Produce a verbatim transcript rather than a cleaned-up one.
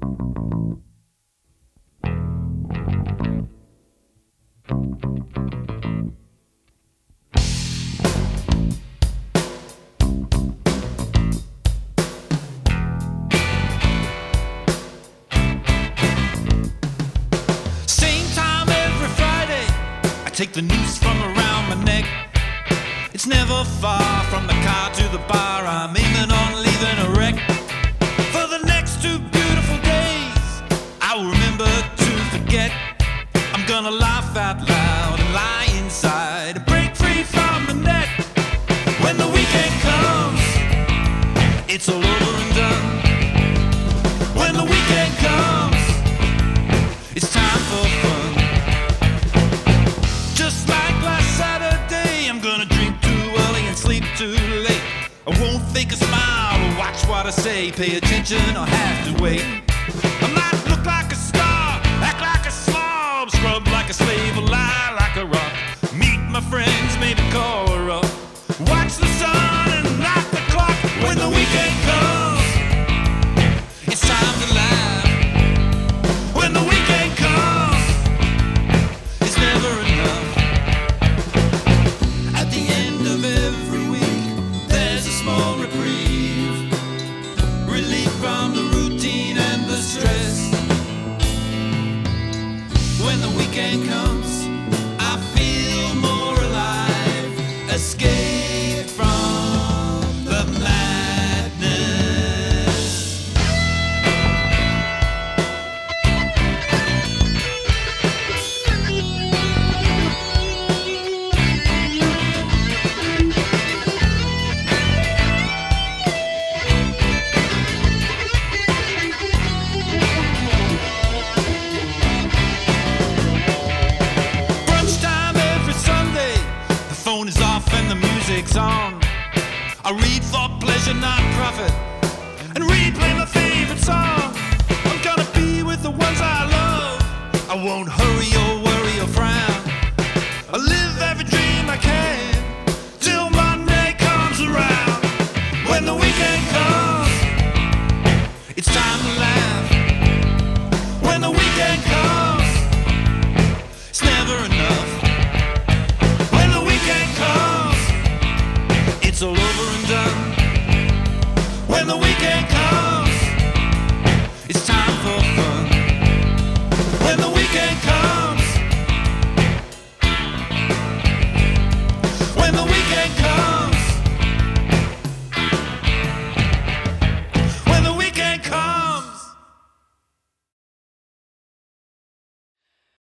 Take the noose from around my neck. It's never far from the car to the bar. I'm aiming on leaving a wreck. For the next two beautiful days, I will remember to forget. I'm gonna laugh out loud and lie inside and break free from the net. When the weekend comes, it's all over and done. When the weekend comes, it's time for fun. Just like last Saturday, I'm gonna drink too early and sleep too late. I won't fake a smile or watch what I say. Pay attention or have to wait. I might look like a star, act like a slob, scrub like a slave, or lie like a rock. Meet my friends, maybe call her up. Watch the sun and knock the clock. When the weekend comes, it's time to laugh. When the weekend comes, it's never enough. At the end of every week, there's a small reprieve, relief from the routine and the stress. When the weekend comes, I feel more alive, escape from the madness. Brunch time every Sunday, the phone is off and the music's on. I read for pleasure, not profit, and replay my favorite song. I'm gonna be with the ones I love. I won't hurry or worry or frown. I live every dream I can till Monday comes around. When the weekend comes, it's time to laugh. When the weekend comes, it's never enough. When the weekend comes, it's all over and done. When the weekend comes,